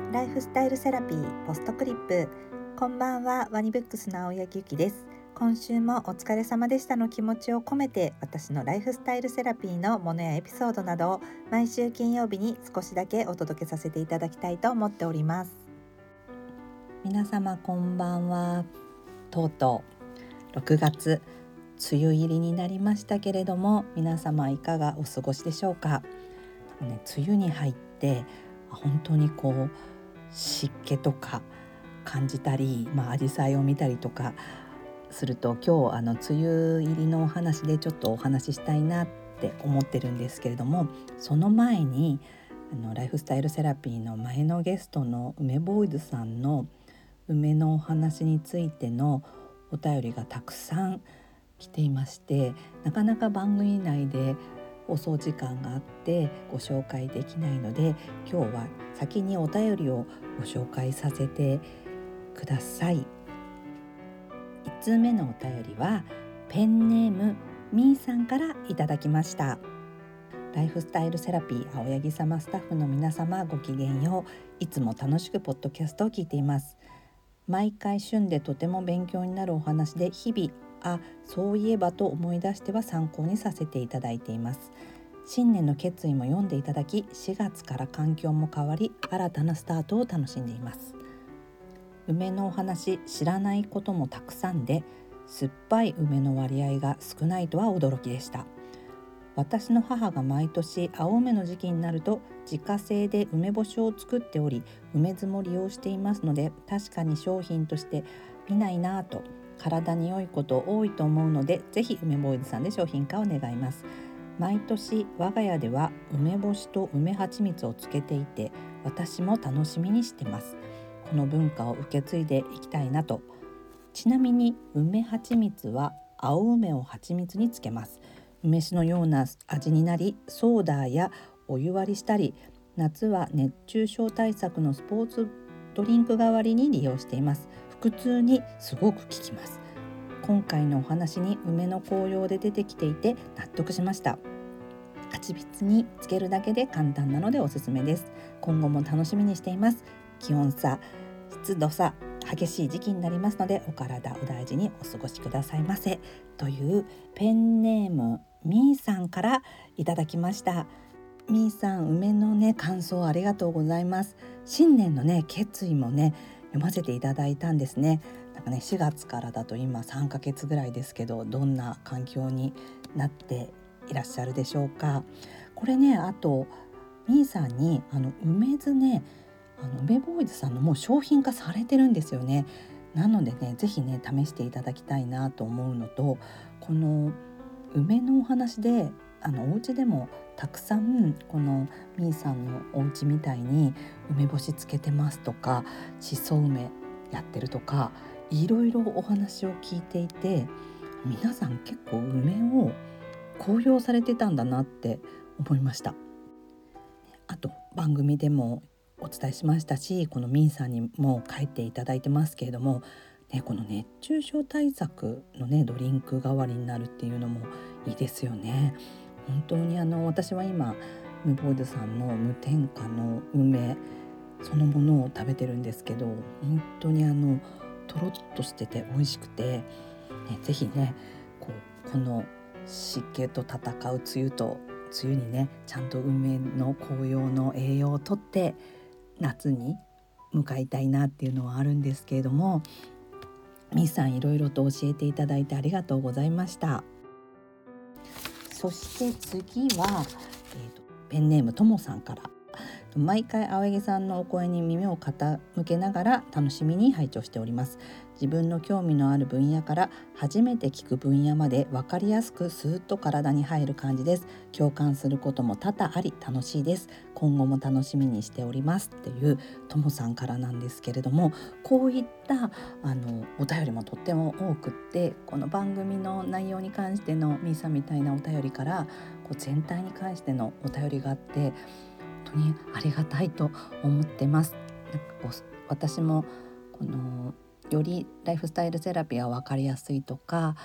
ライフスタイルセラピーポストクリップ。こんばんは、ワニブックスの青柳ゆきです。今週もお疲れ様でしたの気持ちを込めて、私のライフスタイルセラピーのものやエピソードなどを毎週金曜日に少しだけお届けさせていただきたいと思っております。皆様こんばんは。とうとう6月梅雨入りになりましたけれども、皆様いかがお過ごしでしょうか。梅雨に入って本当に湿気とか感じたり、紫陽花を見たりとかすると、今日梅雨入りのお話でちょっとお話ししたいなって思ってるんですけれども、その前にライフスタイルセラピーの前のゲストの梅ボーイズさんの梅のお話についてのお便りがたくさん来ていまして、なかなか番組内で放送時間があってご紹介できないので、今日は先にお便りをご紹介させてください。1通目のお便りはペンネームみーさんからいただきました。ライフスタイルセラピー青柳様スタッフの皆様、ごきげんよう。いつも楽しくポッドキャストを聞いています。毎回旬でとても勉強になるお話で、日々そういえばと思い出しては参考にさせていただいています。新年の決意も読んでいただき、4月から環境も変わり、新たなスタートを楽しんでいます。梅のお話、知らないこともたくさんで、酸っぱい梅の割合が少ないとは驚きでした。私の母が毎年青梅の時期になると自家製で梅干しを作っており、梅酢も利用していますので、確かに商品として見ないなぁと、体に良いこと多いと思うので、ぜひ梅ボーイズさんで商品化を願います。毎年我が家では梅干しと梅蜂蜜をつけていて、私も楽しみにしています。この文化を受け継いでいきたいなと。ちなみに梅蜂蜜は青梅を蜂蜜につけます。梅酒のような味になり、ソーダやお湯割りしたり、夏は熱中症対策のスポーツドリンク代わりに利用しています。腹痛にすごく効きます。今回のお話に梅の紅葉で出てきていて納得しました。蜂蜜につけるだけで簡単なのでおすすめです。今後も楽しみにしています。気温差、湿度差激しい時期になりますので、お体お大事にお過ごしくださいませ、というペンネームみーさんからいただきました。みーさん、梅の感想ありがとうございます。新年の決意も読ませていただいたんですね。4月からだと今3ヶ月ぐらいですけど、どんな環境になっていらっしゃるでしょうか。これあとみーさんに梅酢梅ボーイズさんのもう商品化されてるんですよね。なのでぜひ試していただきたいなと思うのと、この梅のお話でお家でもたくさんこのみーさんのお家みたいに梅干しつけてますとか、しそ梅やってるとか、いろいろお話を聞いていて、皆さん結構梅を公表されてたんだなって思いました。あと番組でもお伝えしましたし、このみーさんにも書いていただいてますけれども、この熱中症対策のドリンク代わりになるっていうのもいいですよね。本当に私は今梅ボーイズさんの無添加の梅そのものを食べてるんですけど、本当にとろっとしてて美味しくて、ぜひこの湿気と戦う梅雨にちゃんと梅の紅葉の栄養をとって夏に向かいたいなっていうのはあるんですけれども、みーさんいろいろと教えていただいてありがとうございました。そして次は、ペンネームともさんから。毎回青柳さんのお声に耳を傾けながら楽しみに拝聴しております。自分の興味のある分野から初めて聞く分野まで分かりやすくスーッと体に入る感じです。共感することも多々あり楽しいです。今後も楽しみにしておりますっていうともさんからなんですけれども、こういったお便りもとっても多くって、この番組の内容に関してのみーさんみたいなお便りから全体に関してのお便りがあって、本当にありがたいと思ってます。私もよりライフスタイルセラピーが分かりやすいとか、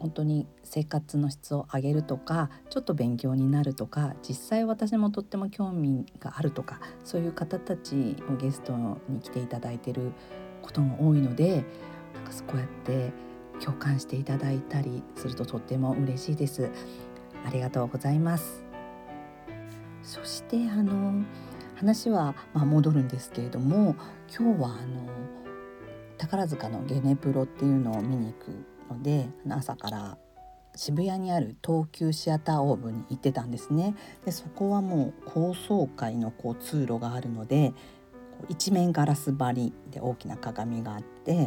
本当に生活の質を上げるとか、ちょっと勉強になるとか、実際私もとっても興味があるとか、そういう方たちをゲストに来ていただいていることも多いので、なんかこうやって共感していただいたりするととっても嬉しいです。ありがとうございます。そして話は戻るんですけれども、今日は宝塚のゲネプロっていうのを見に行くので、朝から渋谷にある東急シアターオーブに行ってたんですね。でそこはもう高層階の通路があるので、一面ガラス張りで大きな鏡があって、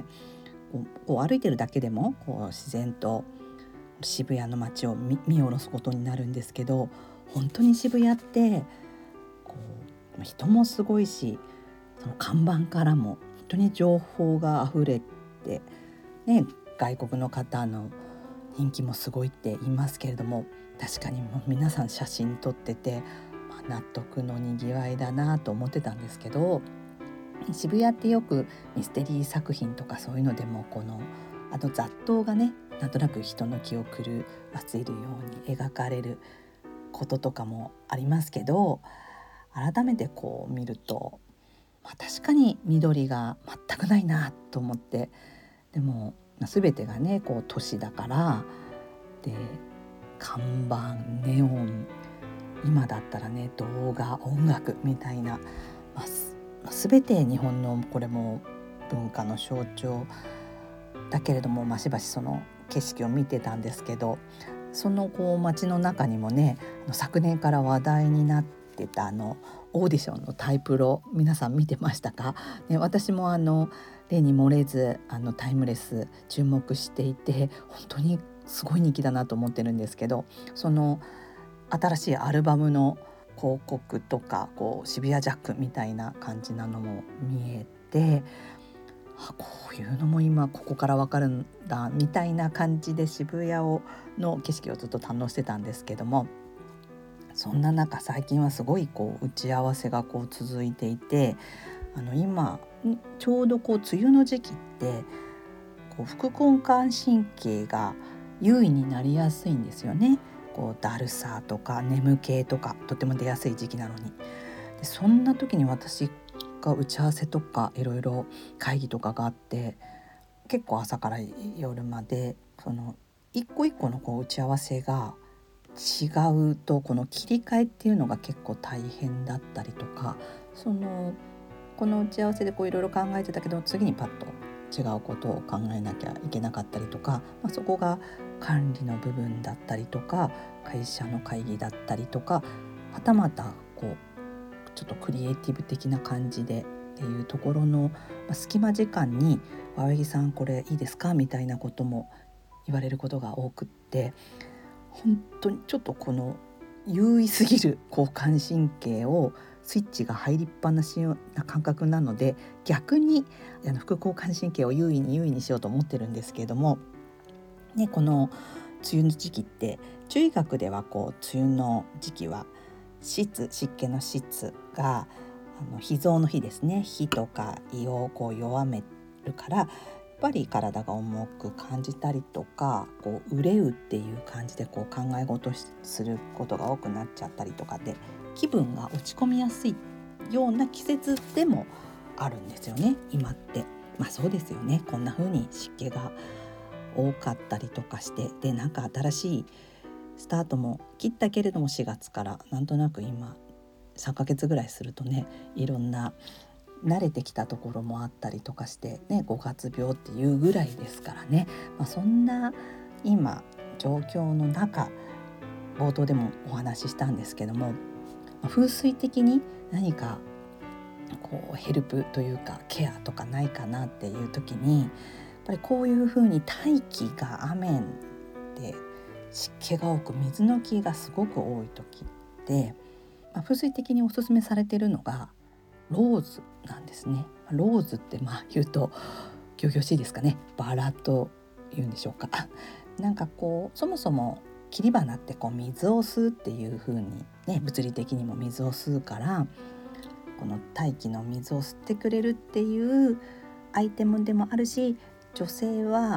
歩いてるだけでも自然と渋谷の街を見下ろすことになるんですけど、本当に渋谷って人もすごいし、その看板からも本当に情報があふれて、外国の方の人気もすごいって言いますけれども、確かにもう皆さん写真撮ってて、納得のにぎわいだなと思ってたんですけど、渋谷ってよくミステリー作品とかそういうのでも雑踏がね、なんとなく人の気を狂わせるように描かれることとかもありますけど、改めて見ると、確かに緑が全くないなと思って、でも全てがね都市だから、で看板、ネオン、今だったらね動画、音楽みたいな、全て日本のこれも文化の象徴だけれども、しばしその景色を見てたんですけど、その街の中にもね、昨年から話題になってたオーディションのタイプロ、皆さん見てましたか、私も例に漏れずタイムレス注目していて、本当にすごい人気だなと思ってるんですけど、その新しいアルバムの広告とか渋谷ジャックみたいな感じなのも見えて、こういうのも今ここからわかるんだみたいな感じで渋谷の景色をずっと堪能してたんですけども、そんな中最近はすごい打ち合わせが続いていて、今ちょうど梅雨の時期って副交感神経が優位になりやすいんですよね。だるさとか眠気とかとても出やすい時期なのに。でそんな時に私が打ち合わせとかいろいろ会議とかがあって、結構朝から夜まで一個一個の打ち合わせが違うと、この切り替えっていうのが結構大変だったりとか、この打ち合わせでいろいろ考えてたけど、次にパッと違うことを考えなきゃいけなかったりとか、そこが管理の部分だったりとか、会社の会議だったりとか、はたまたちょっとクリエイティブ的な感じでっていうところの、隙間時間に青柳さんこれいいですかみたいなことも言われることが多くって、本当にちょっと優位すぎる交感神経をスイッチが入りっぱなしな感覚なので、逆に副交感神経を優位にしようと思ってるんですけれども、この梅雨の時期って中医学では梅雨の時期は湿気の湿が脾臓の脾ですね、脾とか胃を弱めるから、やっぱり体が重く感じたりとか、憂うっていう感じで考え事することが多くなっちゃったりとかで、気分が落ち込みやすいような季節でもあるんですよね今って。そうですよね、こんな風に湿気が多かったりとかして、で新しいスタートも切ったけれども、4月からなんとなく今3ヶ月ぐらいするとね、いろんな慣れてきたところもあったりとかしてね、5月病っていうぐらいですからね、そんな今状況の中、冒頭でもお話ししたんですけども、風水的に何かヘルプというかケアとかないかなっていう時に、やっぱりこういう風に大気が雨で湿気が多く水の気がすごく多い時で、風水的におすすめされているのがローズなんですね。ローズって言うと仰々しいですかね、バラと言うんでしょうか。そもそも切り花って水を吸うっていう風にね、物理的にも水を吸うから、この大気の水を吸ってくれるっていうアイテムでもあるし、女性は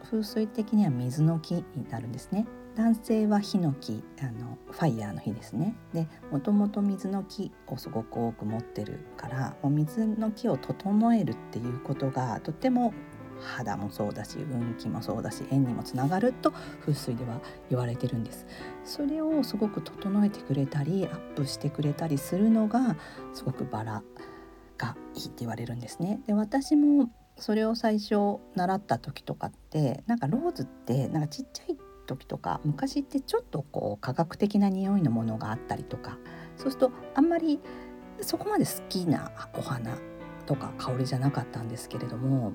風水的には水の木になるんですね。男性は火の木、ファイヤーの火ですね。で、もともと水の木をすごく多く持ってるから、もう水の木を整えるっていうことがとても肌もそうだし、運気もそうだし、縁にもつながると風水では言われてるんです。それをすごく整えてくれたりアップしてくれたりするのがすごくバラがいいって言われるんですね。で、私もそれを最初習った時とかって、なんかローズってなんかちっちゃい時とか昔ってちょっとこう科学的な匂いのものがあったりとか、そうするとあんまりそこまで好きなお花とか香りじゃなかったんですけれども、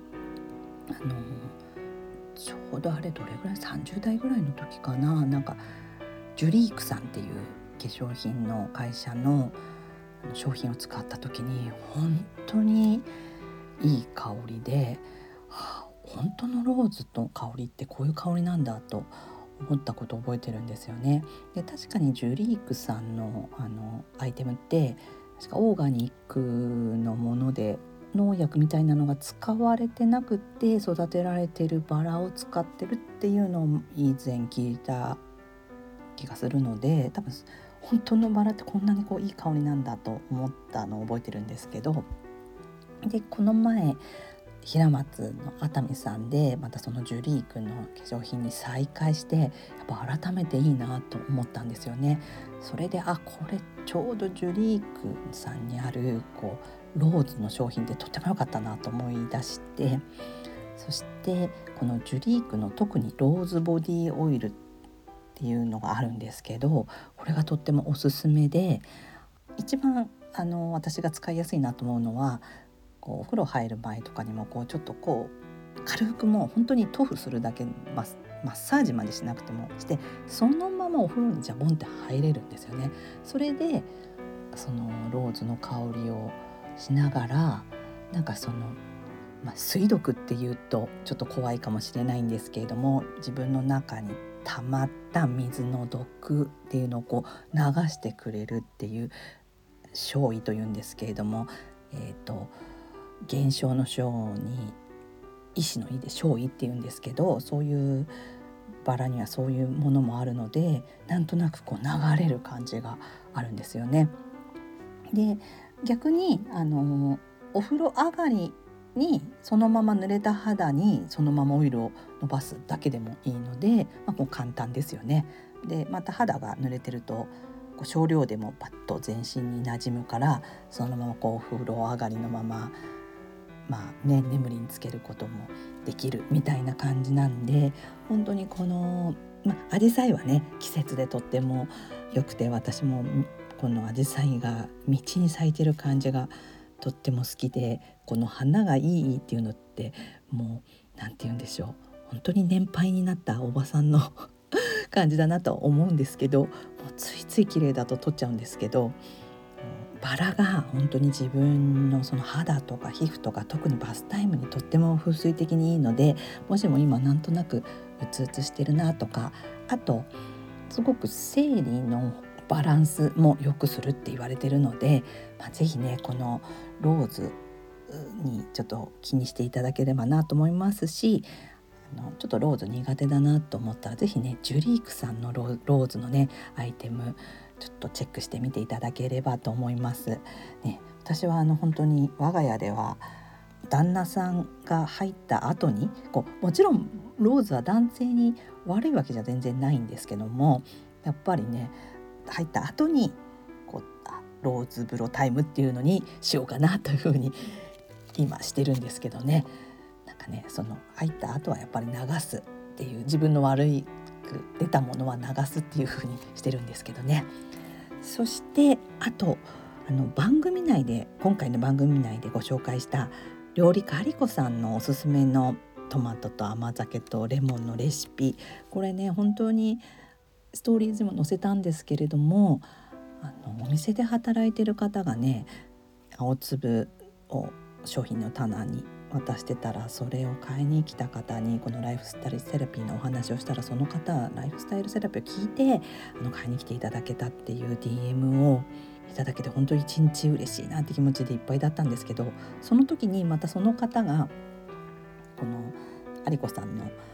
ちょうどあれどれぐらい30代ぐらいの時かな、なんかジュリークさんっていう化粧品の会社の商品を使った時に本当にいい香りで、本当のローズの香りってこういう香りなんだと思ったことを覚えてるんですよね。で、確かにジュリークさんのアイテムって確かオーガニックのもので、農薬みたいなのが使われてなくって育てられてるバラを使ってるっていうのを以前聞いた気がするので、多分本当のバラってこんなにこういい香りなんだと思ったのを覚えてるんですけど、でこの前平松の熱海さんでまたそのジュリークの化粧品に再会して、やっぱ改めていいなと思ったんですよね。それでこれちょうどジュリークさんにあるこうローズの商品ってとっても良かったなと思い出して、そしてこのジュリークの特にローズボディオイルっていうのがあるんですけど、これがとってもおすすめで、一番私が使いやすいなと思うのは、こうお風呂入る前とかにもこうちょっとこう軽くもう本当に塗布するだけ、マッサージまでしなくてもして、そのままお風呂にジャボンって入れるんですよね。それでそのローズの香りをしながら、なんかその、水毒っていうとちょっと怖いかもしれないんですけれども、自分の中に溜まった水の毒っていうのをこう流してくれるっていう、消意というんですけれども、現象の象に意志の意で消意っていうんですけど、そういうバラにはそういうものもあるので、なんとなくこう流れる感じがあるんですよね。で、逆にお風呂上がりにそのまま濡れた肌にそのままオイルを伸ばすだけでもいいので、もう簡単ですよね。でまた肌が濡れてるとこう少量でもパッと全身に馴染むから、そのままこうお風呂上がりのまま眠りにつけることもできるみたいな感じなんで、本当にこのアジサイはね季節でとっても良くて、私もこのアジサイが道に咲いてる感じがとっても好きで、この花がいいっていうのってもうなんて言うんでしょう、本当に年配になったおばさんの感じだなと思うんですけど、もうついつい綺麗だと撮っちゃうんですけど、バラが本当に自分のその肌とか皮膚とか特にバスタイムにとっても風水的にいいので、もしも今なんとなくうつうつしてるなとか、あとすごく生理のバランスも良くするって言われてるので、ぜひねこのローズにちょっと気にしていただければなと思いますし、ちょっとローズ苦手だなと思ったらぜひねジュリークさんのローズのねアイテムちょっとチェックしてみていただければと思います、ね。私は本当に我が家では旦那さんが入った後にもちろんローズは男性に悪いわけじゃ全然ないんですけども、やっぱりね入った後にローズ風呂タイムっていうのにしようかなというふうに今してるんですけどね。なんかねその入った後はやっぱり流すっていう、自分の悪い出たものは流すっていう風にしてるんですけどね。そしてあと番組内で今回の番組内でご紹介した料理家リコさんのおすすめのトマトと甘酒とレモンのレシピ、これね本当にストーリーズにも載せたんですけれども、お店で働いてる方がね青粒を商品の棚に渡してたら、それを買いに来た方にこのライフスタイルセラピーのお話をしたら、その方はライフスタイルセラピーを聞いて買いに来ていただけたっていう DM をいただけて、本当に一日嬉しいなって気持ちでいっぱいだったんですけど、その時にまたその方がこのアリコさんの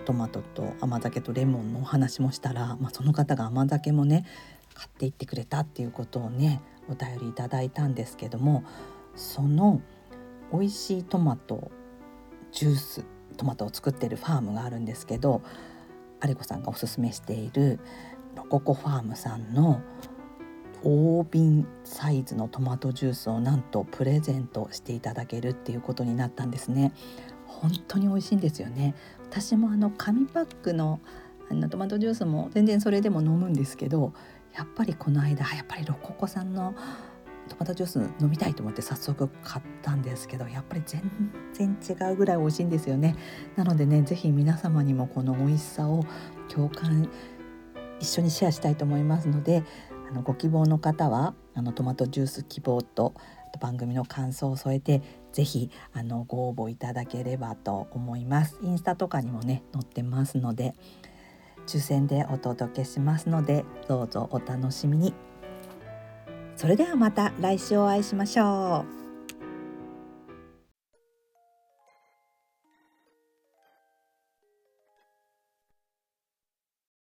トマトと甘酒とレモンのお話もしたら、その方が甘酒もね買っていってくれたっていうことをねお便りいただいたんですけども、その美味しいトマトジュース、トマトを作っているファームがあるんですけど、アレコさんがおすすめしているロココファームさんの大瓶サイズのトマトジュースをなんとプレゼントしていただけるっていうことになったんですね。本当に美味しいんですよね。私も紙パックのトマトジュースも全然それでも飲むんですけど、やっぱりこの間やっぱりロココさんのトマトジュース飲みたいと思って早速買ったんですけど、やっぱり全然違うぐらい美味しいんですよね。なのでね、ぜひ皆様にもこの美味しさを共感一緒にシェアしたいと思いますので、ご希望の方はトマトジュース希望と番組の感想を添えてぜひご応募いただければと思います。インスタとかにもね載ってますので、抽選でお届けしますのでどうぞお楽しみに。それではまた来週お会いしましょう。